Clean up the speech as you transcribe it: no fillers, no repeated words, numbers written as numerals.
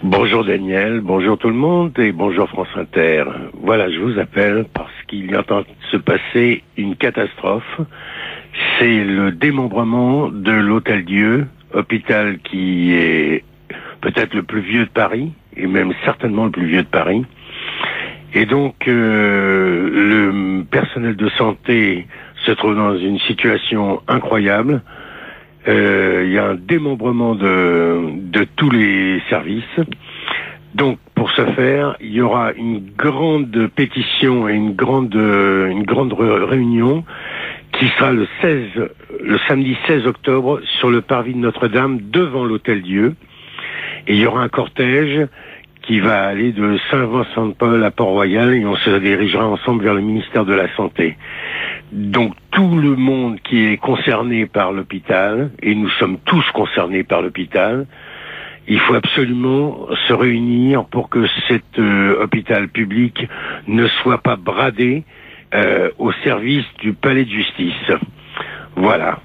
Bonjour Daniel, bonjour tout le monde et bonjour France Inter. Voilà, je vous appelle parce qu'il est en train de se passer une catastrophe. C'est le démembrement de l'Hôtel-Dieu, hôpital qui est peut-être le plus vieux de Paris, et même certainement le plus vieux de Paris. Et donc, le personnel de santé se trouve dans une situation incroyable. Il y a un démembrement de tous les services. Donc, pour ce faire, il y aura une grande pétition et une grande réunion qui sera le samedi 16 octobre sur le parvis de Notre-Dame devant l'Hôtel-Dieu. Et il y aura un cortège qui va aller de Saint-Vincent-de-Paul à Port-Royal et on se dirigera ensemble vers le ministère de la Santé. Donc tout le monde qui est concerné par l'hôpital, et nous sommes tous concernés par l'hôpital, il faut absolument se réunir pour que cet hôpital public ne soit pas bradé au service du palais de justice. Voilà.